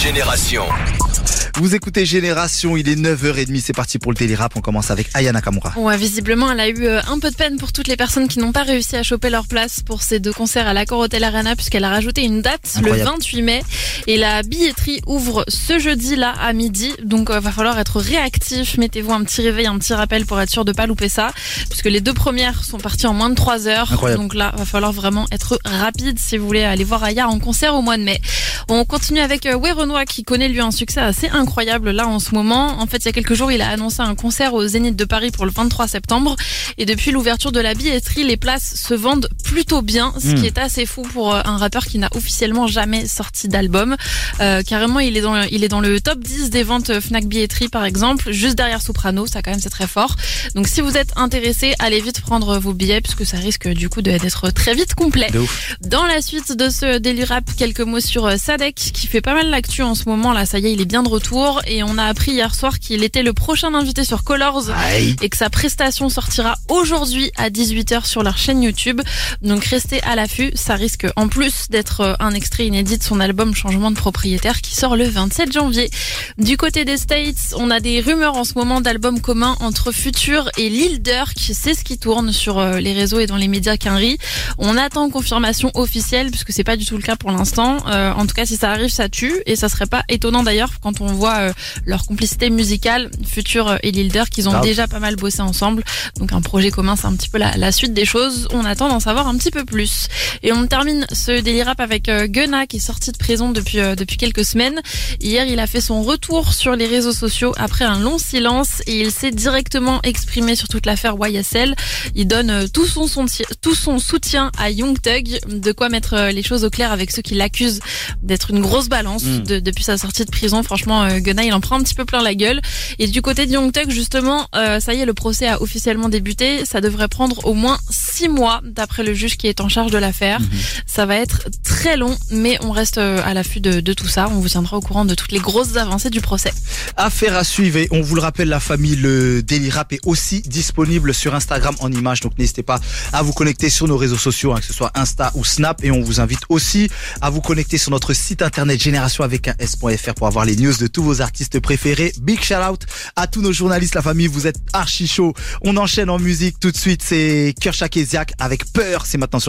Génération. Vous écoutez Génération, il est 9h30, c'est parti pour le Daily Rap. On commence avec Aya Nakamura. Ouais, visiblement, elle a eu un peu de peine pour toutes les personnes qui n'ont pas réussi à choper leur place pour ces deux concerts à l'Accor Hotel Arena, puisqu'elle a rajouté une date le 28 mai. Et la billetterie ouvre ce jeudi-là à midi. Donc, va falloir être réactif. Mettez-vous un petit réveil, un petit rappel pour être sûr de pas louper ça. Puisque les deux premières sont parties en moins de 3 heures. Incroyable. Donc là, va falloir vraiment être rapide si vous voulez aller voir Aya en concert au mois de mai. On continue avec Werenoi qui connaît lui un succès assez incroyable là en ce moment. En fait, il y a quelques jours, il a annoncé un concert au Zénith de Paris pour le 23 septembre. Et depuis l'ouverture de la billetterie, les places se vendent plutôt bien, ce qui est assez fou pour un rappeur qui n'a officiellement jamais sorti d'album. Carrément, il est dans le top 10 des ventes Fnac Billetterie par exemple, juste derrière Soprano, ça quand même c'est très fort. Donc si vous êtes intéressé, allez vite prendre vos billets puisque ça risque du coup d'être très vite complet. Dans la suite de ce Daily Rap, quelques mots sur Sadek qui fait pas mal l'actu en ce moment là, ça y est, il est bien de retour et on a appris hier soir qu'il était le prochain invité sur Colors et que sa prestation sortira aujourd'hui à 18h sur leur chaîne YouTube. Donc restez à l'affût, ça risque en plus d'être un extrait inédit de son album Changement de propriétaire qui sort le 27 janvier. Du côté des States, on a des rumeurs en ce moment d'albums communs entre Future et Lil Durk, c'est ce qui tourne sur les réseaux et dans les médias qu'un On attend confirmation officielle puisque c'est pas du tout le cas pour l'instant. En tout cas, si ça arrive, ça tue et ça serait pas étonnant d'ailleurs quand on voit leur complicité musicale, Future et Lil Durk, ils ont déjà pas mal bossé ensemble. Donc un projet commun, c'est un petit peu la suite des choses. On attend d'en savoir un petit peu plus. Et on termine ce Daily Rap avec Gunna qui est sorti de prison depuis quelques semaines. Hier, il a fait son retour sur les réseaux sociaux après un long silence et il s'est directement exprimé sur toute l'affaire YSL. Il donne tout son soutien à Young Thug, de quoi mettre les choses au clair avec ceux qui l'accusent d'être une grosse balance depuis sa sortie de prison. Franchement, Gunna, il en prend un petit peu plein la gueule. Et du côté de Young Thug, justement, ça y est, le procès a officiellement débuté. Ça devrait prendre au moins 6 mois, d'après le juge qui est en charge de l'affaire. Ça va être très long, mais on reste à l'affût de tout ça. On vous tiendra au courant de toutes les grosses avancées du procès. Affaire à suivre. Et on vous le rappelle, la famille, le Daily Rap est aussi disponible sur Instagram en images. Donc n'hésitez pas à vous connecter sur nos réseaux sociaux, que ce soit Insta ou Snap. Et on vous invite aussi à vous connecter sur notre site internet génération avec un s.fr pour avoir les news de tous vos artistes préférés. Big shout out à tous nos journalistes, la famille, vous êtes archi chaud. On enchaîne en musique tout de suite, c'est Kershak et Ziak avec Peur, c'est maintenant sur